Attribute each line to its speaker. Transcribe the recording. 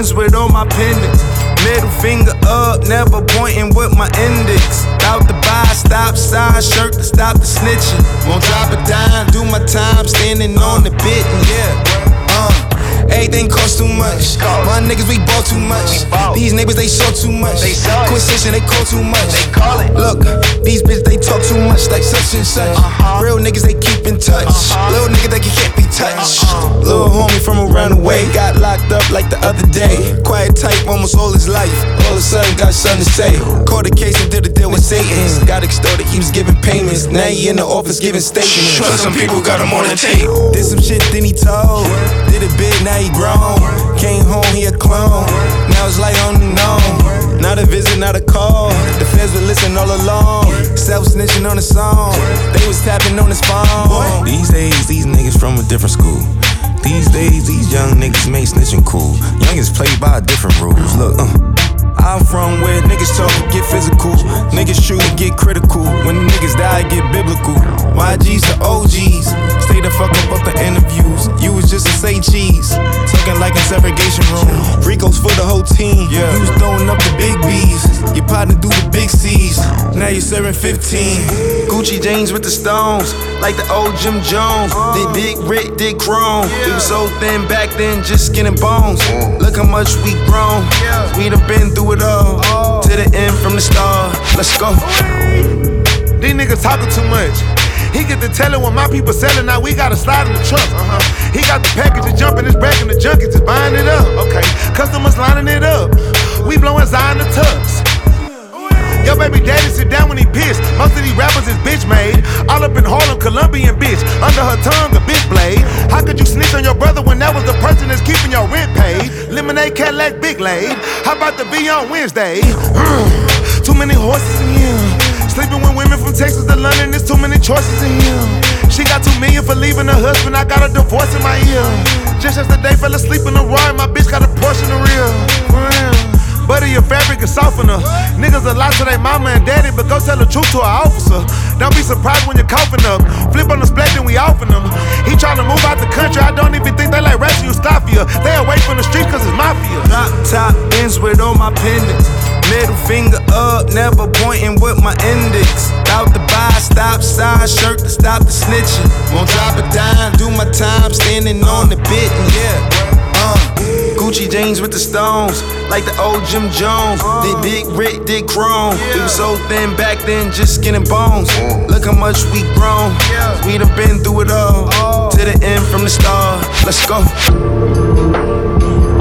Speaker 1: Benz with all my pendants. Middle finger up, never pointing with my index. Out to buy a stop sign shirt to stop the snitching. Won't drop a dime, do my time, standing on the bit, and yeah. Everything costs too much. My niggas, we bought too much. These neighbors, they saw too much. Quintessential, they call too much. Look, these bitches, they talk too much like such and such. Real niggas, they keep in touch. Little niggas, they can't be touched. Little homie from around the way got locked up like the other day. Quiet type almost all his life. All of a sudden, got something to say. Caught a case and did a deal with Satan. Got extorted, he was giving payments. Now he in the office giving statements.
Speaker 2: Trust some people got him on the tape.
Speaker 1: Did some shit, then he told. Did a bit, now he grown. Came home, he a clone. Now it's like on the known. Not a visit, not a call. The feds would listen all along. Self-snitching on the song. They was tapping on his phone. These days, these niggas from a different school. These days, these young niggas make snitching cool. Youngest play by different rules. Look, I'm from where niggas talk and get physical. Niggas shoot and get critical. When the niggas die, get biblical. YGs to OGs. Stay the fuck up off the interviews. You was just to say cheese. Talking like interrogation room. Ricos for the whole team. You was throwing up the big B's. Your partner do the big C's. Now you're serving 15. Gucci jeans with the stones. Like the old Jim Jones. Did Big Rick, did Chrome. We was so thin back then, just skin and bones. Look how much we grown. We done been through it all. To the end from the start. Let's go.
Speaker 3: These niggas talking too much. He get to tellin' when my people sellin', now we gotta slide in the truck. He got the packages jumping, it's bragging, the junkies just buying it up. Okay, customers lining it up. We blowin' Zion the tux. Yo, baby daddy sit down when he pissed. Most of these rappers is bitch made. All up in Harlem, Colombian bitch. Under her tongue, a bitch blade. How could you snitch on your brother when that was the person that's keeping your rent paid? Lemonade, Cadillac, big laid. How about the V on Wednesday? Too many horses in here. Sleeping with women from Texas to London, there's too many choices in here. She got $2 million for leaving her husband, I got a divorce in my ear. Just yesterday, fell asleep in the ride, my bitch got a Porsche in the rear. Butter your fabric and softener. Niggas a lie to their mama and daddy, but go tell the truth to an officer. Don't be surprised when you're coughing up. Flip on the splat, then we offing them. He tryna move out the country, I don't even think they like Ratchet Eustaphia. They away from the streets cause it's mafia.
Speaker 1: Drop top Benz with all my pendants. Middle finger up, never pointing with my index. Out to buy a stop sign shirt to stop the snitching. Won't drop a dime, do my time, standing on the bit, and yeah. Gucci jeans with the stones, like the old Jim Jones. Did Big Rick, did Chrome. We was so thin back then, just skin and bones. Look how much we grown. We done been through it all. To the end from the start. Let's go.